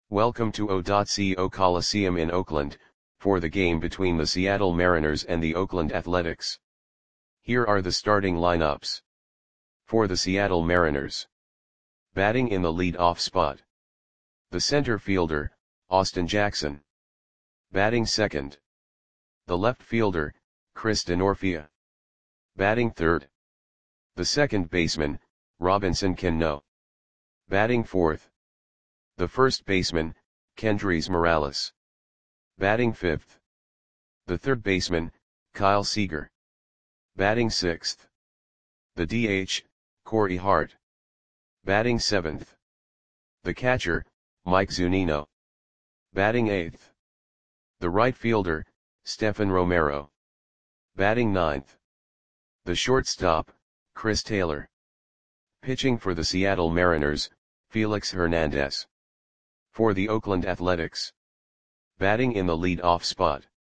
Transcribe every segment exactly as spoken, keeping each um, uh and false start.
Welcome to O.Co Coliseum in Oakland, for the game between the Seattle Mariners and the Oakland Athletics. Here are the starting lineups. For the Seattle Mariners. Batting in the lead-off spot. The center fielder, Austin Jackson. Batting second. The left fielder, Chris Denorfia. Batting third. The second baseman, Robinson Cano. Batting fourth. The first baseman, Kendrys Morales. Batting fifth. The third baseman, Kyle Seager. Batting sixth. The D H, Corey Hart. Batting seventh. The catcher, Mike Zunino. Batting eighth. The right fielder, Stephen Romero. Batting ninth. The shortstop, Chris Taylor. Pitching for the Seattle Mariners, Felix Hernandez. For the Oakland Athletics. Batting in the lead-off spot.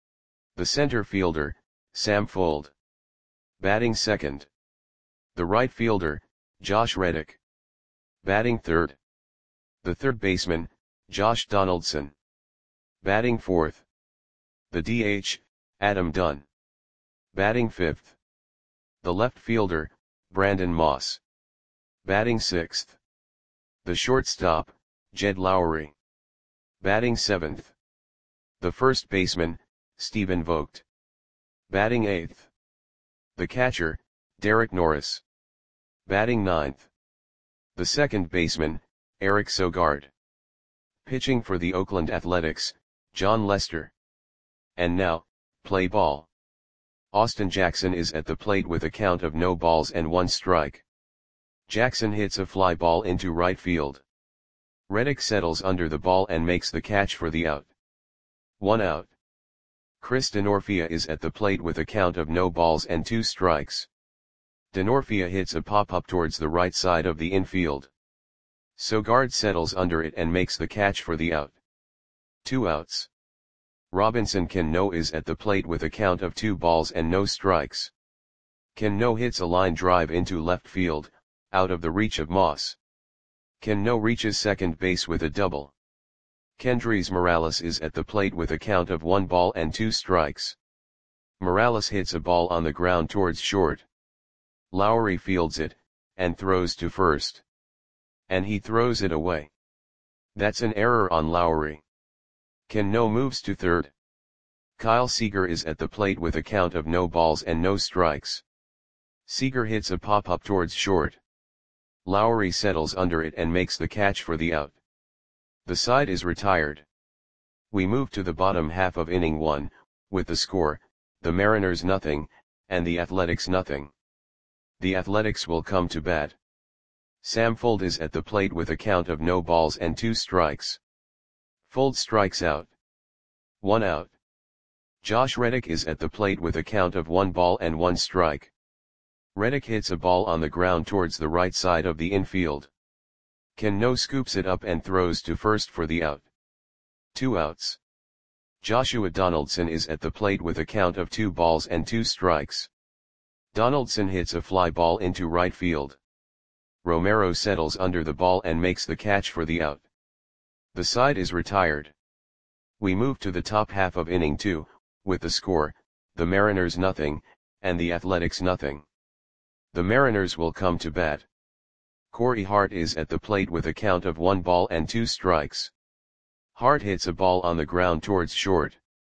The center fielder, Sam Fuld. Batting second. The right fielder, Josh Reddick. Batting third. The third baseman, Josh Donaldson. Batting fourth. The D H, Adam Dunn. Batting fifth. The left fielder, Brandon Moss. Batting sixth. The shortstop, Jed Lowry. Batting seventh. The first baseman, Stephen Vogt. Batting eighth. The catcher, Derek Norris. Batting ninth. The second baseman, Eric Sogard. Pitching for the Oakland Athletics, John Lester. And now, play ball. Austin Jackson is at the plate with a count of no balls and one strike. Jackson hits a fly ball into right field. Reddick settles under the ball and makes the catch for the out. One out. Chris Denorfia is at the plate with a count of no balls and two strikes. Denorfia hits a pop-up towards the right side of the infield. Sogard settles under it and makes the catch for the out. Two outs. Robinson Cano is at the plate with a count of two balls and no strikes. Cano hits a line drive into left field, out of the reach of Moss. Cano reaches second base with a double. Kendrys Morales is at the plate with a count of one ball and two strikes. Morales hits a ball on the ground towards short. Lowry fields it, and throws to first. And he throws it away. That's an error on Lowry. Cano moves to third. Kyle Seager is at the plate with a count of no balls and no strikes. Seager hits a pop-up towards short. Lowry settles under it and makes the catch for the out. The side is retired. We move to the bottom half of inning one, with the score, the Mariners nothing, and the Athletics nothing. The Athletics will come to bat. Sam Fuld is at the plate with a count of no balls and two strikes. Fuld strikes out. One out. Josh Reddick is at the plate with a count of one ball and one strike. Reddick hits a ball on the ground towards the right side of the infield. Cano scoops it up and throws to first for the out. Two outs. Joshua Donaldson is at the plate with a count of two balls and two strikes. Donaldson hits a fly ball into right field. Romero settles under the ball and makes the catch for the out. The side is retired. We move to the top half of inning two, with the score, the Mariners nothing, and the Athletics nothing. The Mariners will come to bat. Corey Hart is at the plate with a count of one ball and two strikes. Hart hits a ball on the ground towards short.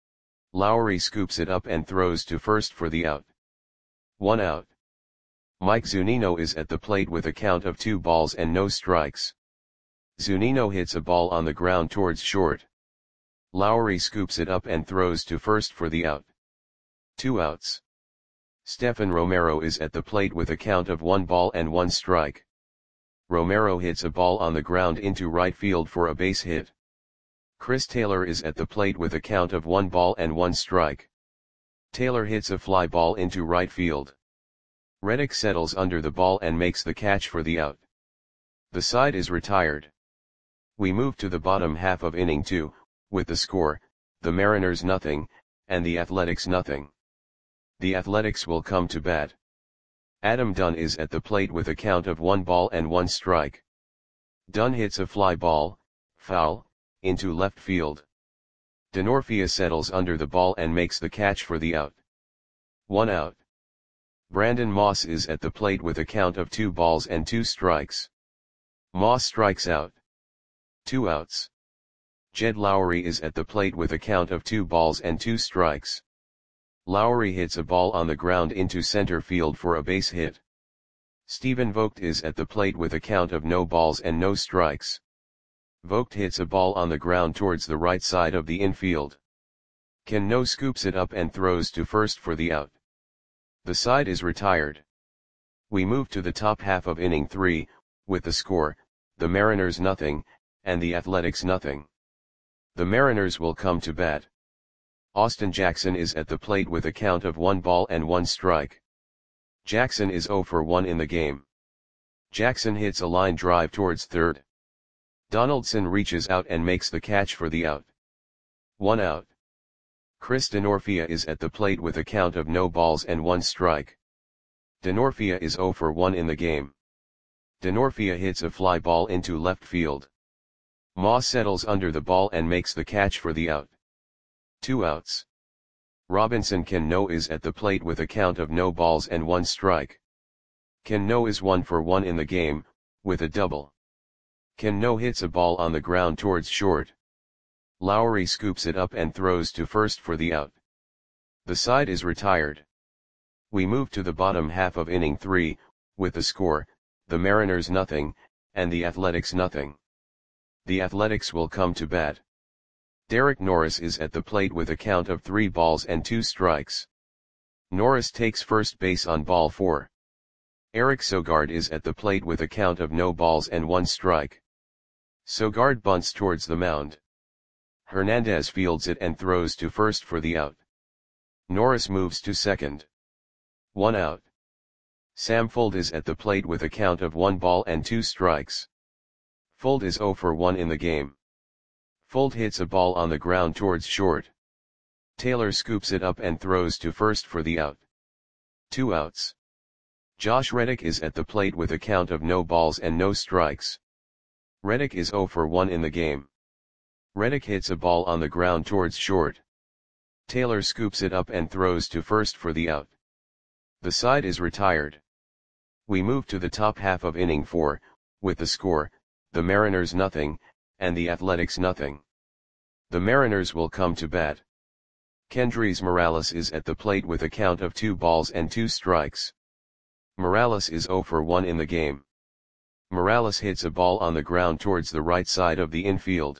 Lowry scoops it up and throws to first for the out. One out. Mike Zunino is at the plate with a count of two balls and no strikes. Zunino hits a ball on the ground towards short. Lowry scoops it up and throws to first for the out. Two outs. Stephen Romero is at the plate with a count of one ball and one strike. Romero hits a ball on the ground into right field for a base hit. Chris Taylor is at the plate with a count of one ball and one strike. Taylor hits a fly ball into right field. Reddick settles under the ball and makes the catch for the out. The side is retired. We move to the bottom half of inning two, with the score, the Mariners nothing, and the Athletics nothing. The Athletics will come to bat. Adam Dunn is at the plate with a count of one ball and one strike. Dunn hits a fly ball, foul, into left field. Denorfia settles under the ball and makes the catch for the out. One out. Brandon Moss is at the plate with a count of two balls and two strikes. Moss strikes out. Two outs. Jed Lowry is at the plate with a count of two balls and two strikes. Lowry hits a ball on the ground into center field for a base hit. Stephen Vogt is at the plate with a count of no balls and no strikes. Vogt hits a ball on the ground towards the right side of the infield. Ken No scoops it up and throws to first for the out. The side is retired. We move to the top half of inning three, with the score, the Mariners nothing, and the Athletics nothing. The Mariners will come to bat. Austin Jackson is at the plate with a count of one ball and one strike. Jackson is oh for one in the game. Jackson hits a line drive towards third. Donaldson reaches out and makes the catch for the out. One out. Chris Denorfia is at the plate with a count of no balls and one strike. Denorfia is oh for one in the game. Denorfia hits a fly ball into left field. Moss settles under the ball and makes the catch for the out. Two outs. Robinson Cano is at the plate with a count of no balls and one strike. Cano is one for one in the game, with a double. Cano hits a ball on the ground towards short. Lowry scoops it up and throws to first for the out. The side is retired. We move to the bottom half of inning three, with the score, the Mariners nothing, and the Athletics nothing. The Athletics will come to bat. Derek Norris is at the plate with a count of three balls and two strikes. Norris takes first base on ball four. Eric Sogard is at the plate with a count of no balls and one strike. Sogard bunts towards the mound. Hernandez fields it and throws to first for the out. Norris moves to second. One out. Sam Fuld is at the plate with a count of one ball and two strikes. Fuld is oh for one in the game. Fuld hits a ball on the ground towards short. Taylor scoops it up and throws to first for the out. Two outs. Josh Reddick is at the plate with a count of no balls and no strikes. Reddick is oh for one in the game. Reddick hits a ball on the ground towards short. Taylor scoops it up and throws to first for the out. The side is retired. We move to the top half of inning four, with the score, the Mariners nothing, and the Athletics nothing. The Mariners will come to bat. Kendrys Morales is at the plate with a count of two balls and two strikes. Morales is oh for one in the game. Morales hits a ball on the ground towards the right side of the infield.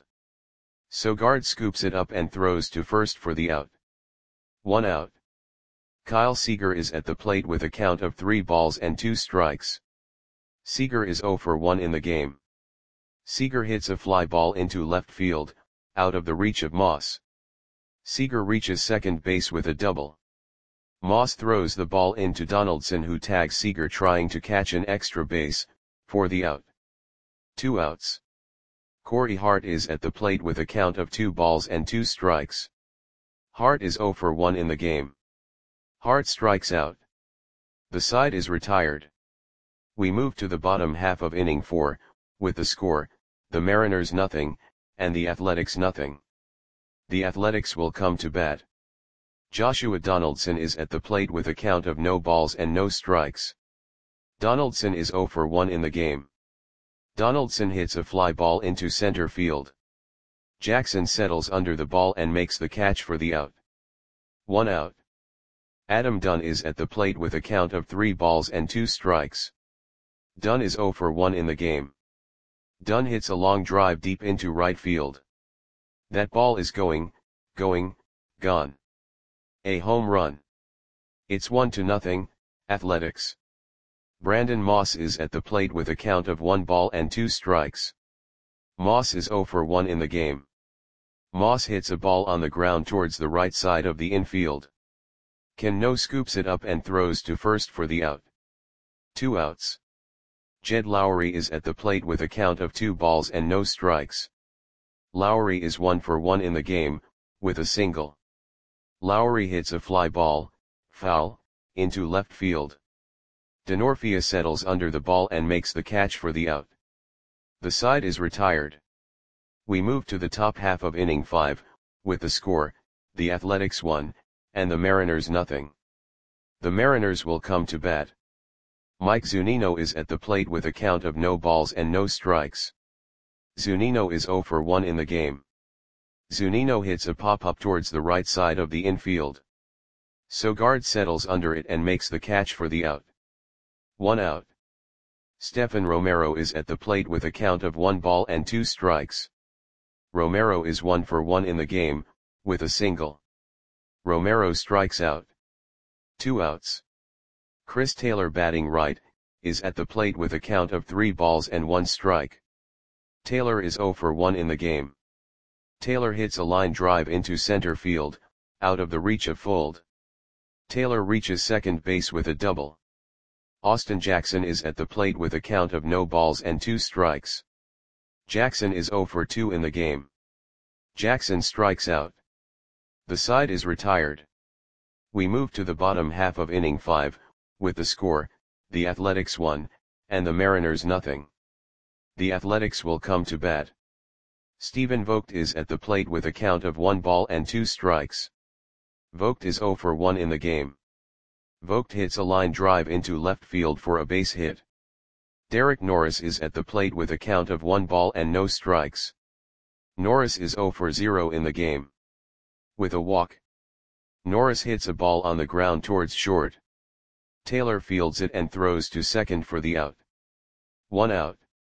Sogard scoops it up and throws to first for the out. One out. Kyle Seager is at the plate with a count of three balls and two strikes. Seager is oh for one in the game. Seager hits a fly ball into left field, out of the reach of Moss. Seager reaches second base with a double. Moss throws the ball into Donaldson, who tags Seager trying to catch an extra base, for the out. Two outs. Corey Hart is at the plate with a count of two balls and two strikes. Hart is oh for one in the game. Hart strikes out. The side is retired. We move to the bottom half of inning four, with the score, the Mariners nothing, and the Athletics nothing. The Athletics will come to bat. Joshua Donaldson is at the plate with a count of no balls and no strikes. Donaldson is oh for one in the game. Donaldson hits a fly ball into center field. Jackson settles under the ball and makes the catch for the out. One out. Adam Dunn is at the plate with a count of three balls and two strikes. Dunn is oh for one in the game. Dunn hits a long drive deep into right field. That ball is going, going, gone. A home run. It's one to nothing, Athletics. Brandon Moss is at the plate with a count of one ball and two strikes. Moss is oh for one in the game. Moss hits a ball on the ground towards the right side of the infield. Cano scoops it up and throws to first for the out. Two outs. Jed Lowry is at the plate with a count of two balls and no strikes. Lowry is one for one in the game, with a single. Lowry hits a fly ball, foul, into left field. Denorfia settles under the ball and makes the catch for the out. The side is retired. We move to the top half of inning five, with the score, the Athletics one, and the Mariners nothing. The Mariners will come to bat. Mike Zunino is at the plate with a count of no balls and no strikes. Zunino is zero for one in the game. Zunino hits a pop-up towards the right side of the infield. Sogard settles under it and makes the catch for the out. One out. Stephan Romero is at the plate with a count of one ball and two strikes. Romero is one for one in the game, with a single. Romero strikes out. Two outs. Chris Taylor, batting right, is at the plate with a count of three balls and one strike. Taylor is zero for one in the game. Taylor hits a line drive into center field, out of the reach of Fuld. Taylor reaches second base with a double. Austin Jackson is at the plate with a count of no balls and two strikes. Jackson is zero for two in the game. Jackson strikes out. The side is retired. We move to the bottom half of inning five, with the score, the Athletics one, and the Mariners nothing. The Athletics will come to bat. Stephen Vogt is at the plate with a count of one ball and two strikes. Vogt is zero for one in the game. Vogt hits a line drive into left field for a base hit. Derek Norris is at the plate with a count of one ball and no strikes. Norris is zero for zero in the game. With a walk. Norris hits a ball on the ground towards short. Taylor fields it and throws to second for the out. One out.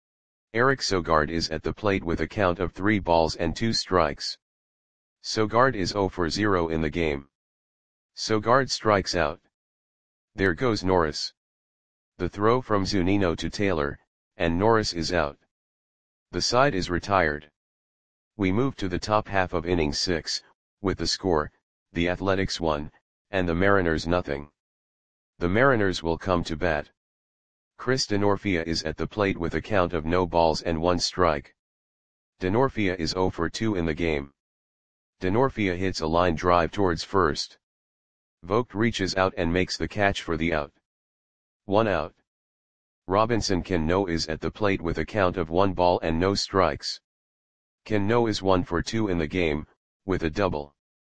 Eric Sogard is at the plate with a count of three balls and two strikes. Sogard is zero for zero in the game. Sogard strikes out. There goes Norris. The throw from Zunino to Taylor, and Norris is out. The side is retired. We move to the top half of inning six, with the score, the Athletics one, and the Mariners nothing. The Mariners will come to bat. Chris Denorfia is at the plate with a count of no balls and one strike. Denorfia is zero for two in the game. Denorfia hits a line drive towards first. Vogt reaches out and makes the catch for the out. One out. Robinson Cano is at the plate with a count of one ball and no strikes. Cano is one for two in the game, with a double.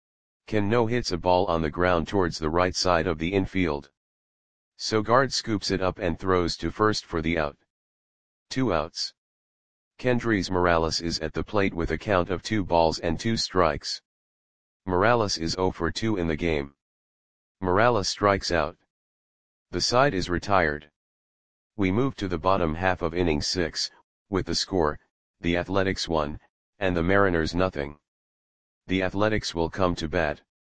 Cano hits a ball on the ground towards the right side of the infield. Sogard scoops it up and throws to first for the out. Two outs. Kendrys Morales is at the plate with a count of two balls and two strikes. Morales is zero for two in the game. Morales strikes out. The side is retired. We move to the bottom half of inning six, with the score, the Athletics one, and the Mariners nothing. The Athletics will come to bat.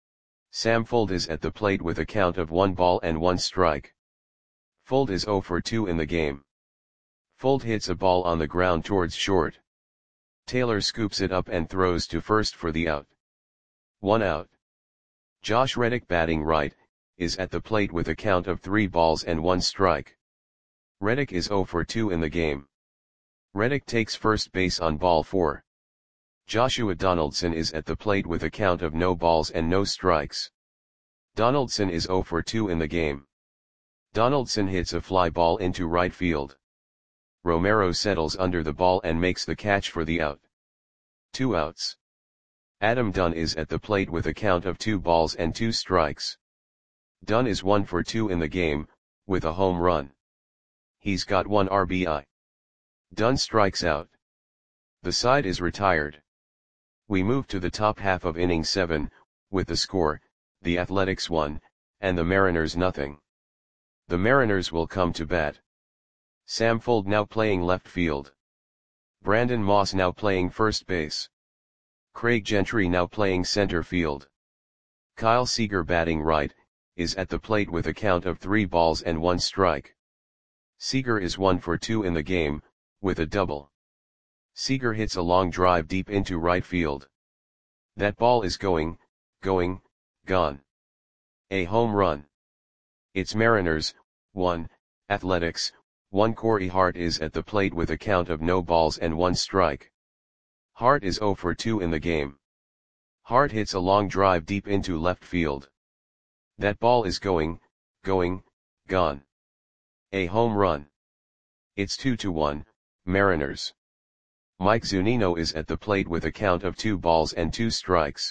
Sam Fuld is at the plate with a count of one ball and one strike. Fuld is zero for two in the game. Fuld hits a ball on the ground towards short. Taylor scoops it up and throws to first for the out. One out. Josh Reddick, batting right, is at the plate with a count of three balls and one strike. Reddick is zero for two in the game. Reddick takes first base on ball four. Joshua Donaldson is at the plate with a count of no balls and no strikes. Donaldson is zero for two in the game. Donaldson hits a fly ball into right field. Romero settles under the ball and makes the catch for the out. Two outs. Adam Dunn is at the plate with a count of two balls and two strikes. Dunn is one for two in the game, with a home run. He's got one R B I. Dunn strikes out. The side is retired. We move to the top half of inning seven, with the score, the Athletics one, and the Mariners nothing. The Mariners will come to bat. Sam Fuld now playing left field. Brandon Moss now playing first base. Craig Gentry now playing center field. Kyle Seager, batting right, is at the plate with a count of three balls and one strike. Seager is one for two in the game, with a double. Seager hits a long drive deep into right field. That ball is going, going, gone. A home run. It's Mariners, one, Athletics, one. Corey Hart is at the plate with a count of no balls and one strike. Hart is zero for two in the game. Hart hits a long drive deep into left field. That ball is going, going, gone. A home run. It's two to one, Mariners. Mike Zunino is at the plate with a count of two balls and two strikes.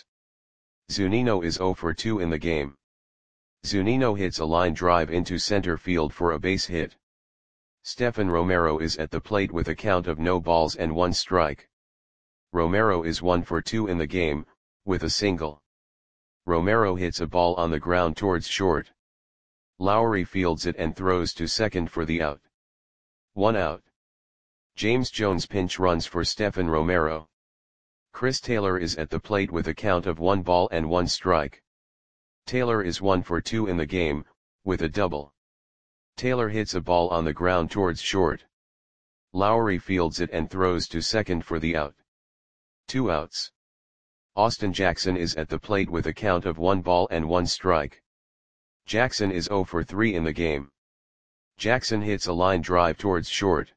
Zunino is zero for two in the game. Zunino hits a line drive into center field for a base hit. Stephen Romero is at the plate with a count of no balls and one strike. Romero is one for two in the game, with a single. Romero hits a ball on the ground towards short. Lowry fields it and throws to second for the out. One out. James Jones pinch runs for Stephen Romero. Chris Taylor is at the plate with a count of one ball and one strike. Taylor is one for two in the game, with a double. Taylor hits a ball on the ground towards short. Lowry fields it and throws to second for the out. Two outs. Austin Jackson is at the plate with a count of one ball and one strike. Jackson is zero for three in the game. Jackson hits a line drive towards short.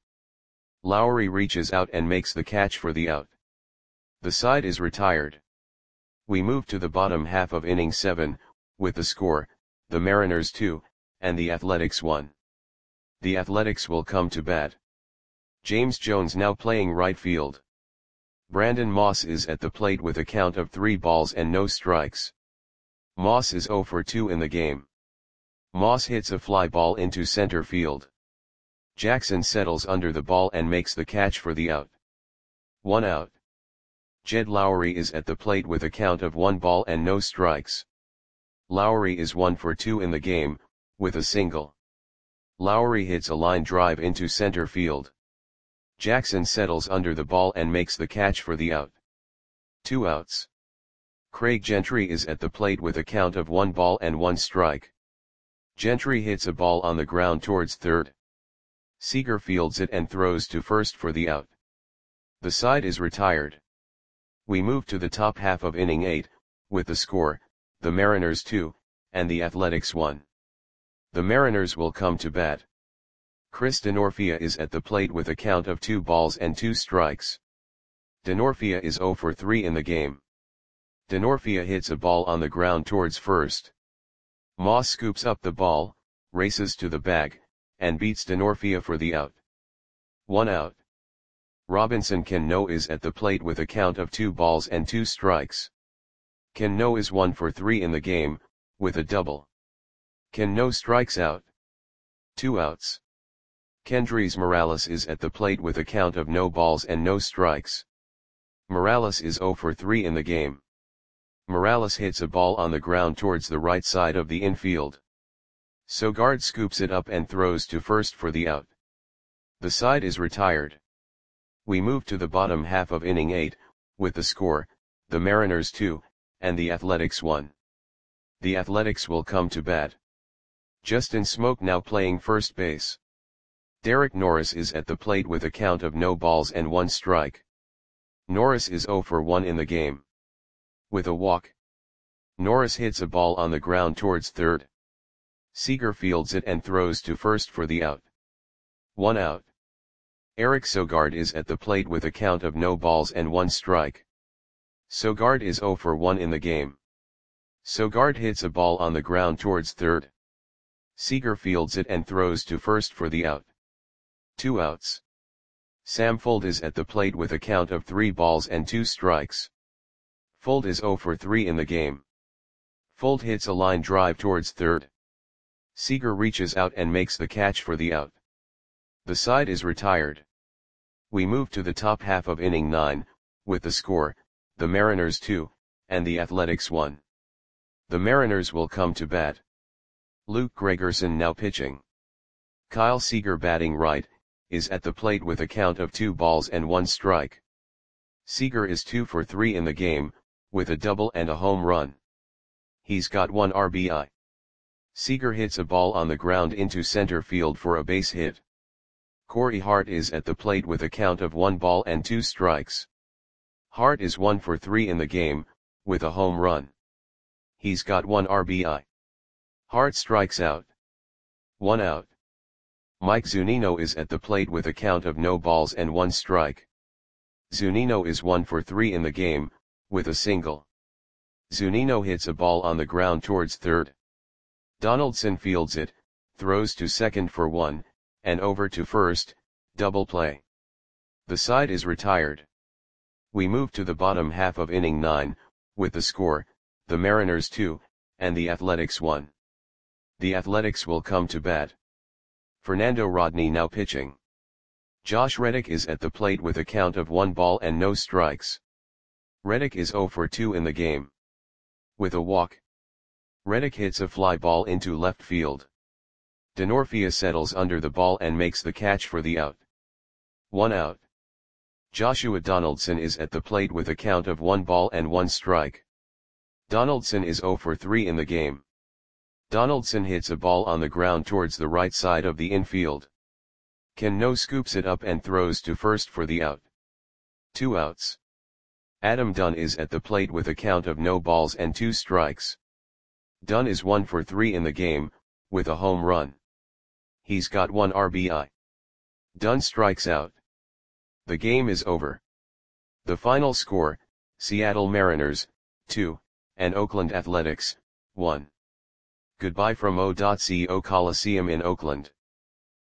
Lowry reaches out and makes the catch for the out. The side is retired. We move to the bottom half of inning seven, with the score, the Mariners two, and the Athletics one. The Athletics will come to bat. James Jones now playing right field. Brandon Moss is at the plate with a count of three balls and no strikes. Moss is zero for two in the game. Moss hits a fly ball into center field. Jackson settles under the ball and makes the catch for the out. One out. Jed Lowry is at the plate with a count of one ball and no strikes. Lowry is one for two in the game, with a single. Lowry hits a line drive into center field. Jackson settles under the ball and makes the catch for the out. Two outs. Craig Gentry is at the plate with a count of one ball and one strike. Gentry hits a ball on the ground towards third. Seager fields it and throws to first for the out. The side is retired. We move to the top half of inning eight, with the score, the Mariners two, and the Athletics one. The Mariners will come to bat. Chris Denorfia is at the plate with a count of two balls and two strikes. Denorfia is zero for three in the game. Denorfia hits a ball on the ground towards first. Moss scoops up the ball, races to the bag, and beats Denorfia for the out. One out. Robinson Cano is at the plate with a count of two balls and two strikes. Cano is one for three in the game, with a double. Cano strikes out. Two outs. Kendrys Morales is at the plate with a count of no balls and no strikes. Morales is zero for three in the game. Morales hits a ball on the ground towards the right side of the infield. Sogard scoops it up and throws to first for the out. The side is retired. We move to the bottom half of inning eight, with the score, the Mariners two, and the Athletics one. The Athletics will come to bat. Justin Smoke now playing first base. Derek Norris is at the plate with a count of no balls and one strike. Norris is zero for one in the game. With a walk. Norris hits a ball on the ground towards third. Seager fields it and throws to first for the out. One out. Eric Sogard is at the plate with a count of no balls and one strike. Sogard is zero for one in the game. Sogard hits a ball on the ground towards third. Seager fields it and throws to first for the out. Two outs. Sam Fuld is at the plate with a count of three balls and two strikes. Fuld is zero for three in the game. Fuld hits a line drive towards third. Seager reaches out and makes the catch for the out. The side is retired. We move to the top half of inning nine, with the score, the Mariners two, and the Athletics one. The Mariners will come to bat. Luke Gregerson now pitching. Kyle Seager batting right, is at the plate with a count of two balls and one strike. Seager is two for three in the game, with a double and a home run. He's got one R B I. Seager hits a ball on the ground into center field for a base hit. Corey Hart is at the plate with a count of one ball and two strikes. Hart is one for three in the game, with a home run. He's got one R B I. Hart strikes out. One out. Mike Zunino is at the plate with a count of no balls and one strike. Zunino is one for three in the game, with a single. Zunino hits a ball on the ground towards third. Donaldson fields it, throws to second for one, and over to first, double play. The side is retired. We move to the bottom half of inning nine, with the score, the Mariners two, and the Athletics one. The Athletics will come to bat. Fernando Rodney now pitching. Josh Reddick is at the plate with a count of one ball and no strikes. Reddick is oh for two in the game. With a walk, Reddick hits a fly ball into left field. Denorfia settles under the ball and makes the catch for the out. One out. Joshua Donaldson is at the plate with a count of one ball and one strike. Donaldson is oh for three in the game. Donaldson hits a ball on the ground towards the right side of the infield. Cano scoops it up and throws to first for the out. Two outs. Adam Dunn is at the plate with a count of no balls and two strikes. Dunn is one for three in the game, with a home run. He's got one R B I. Dunn strikes out. The game is over. The final score, Seattle Mariners, two, and Oakland Athletics, one. Goodbye from O.Co Coliseum in Oakland.